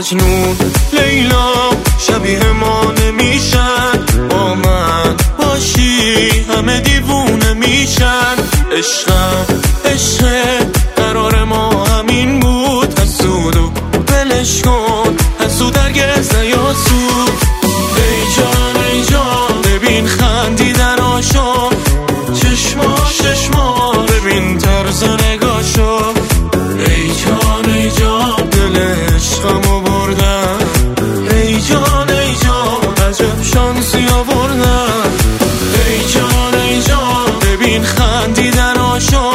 مجنون لیلا شبیه ما نمیشن، با من باشی همه دیوونه میشن. عشقم عشق قرار ما همین بود، حسودو بلش کن، حسود هرگز نیاسود. ای جان ببین خندیدناشو، چشما ببین طرز نگاشو. ای جان دل عشقمو بردن، ای جان عجب شانسی آوردن. ای جان ببین خندیدناشو،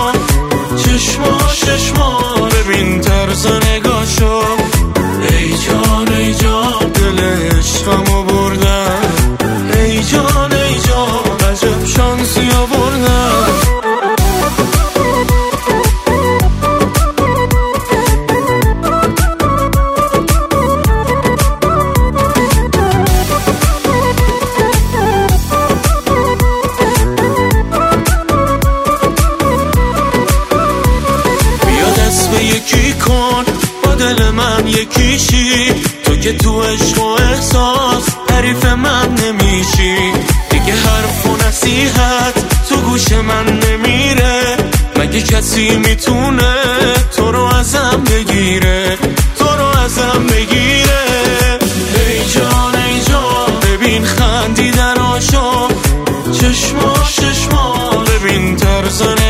چشما ببین طرز نگاشو. ای جان دل عشقمو بردن، ای جان عجب شانسی آوردن. یکی کن با دل من یکیشی، تو که تو عشق و احساس حریف من نمیشی. دیگه حرف و نصیحت تو گوش من نمیره، مگه کسی میتونه تو رو ازم بگیره، تو رو ازم بگیره. ای جان ببین خندیدناشو، چشما ببین طرز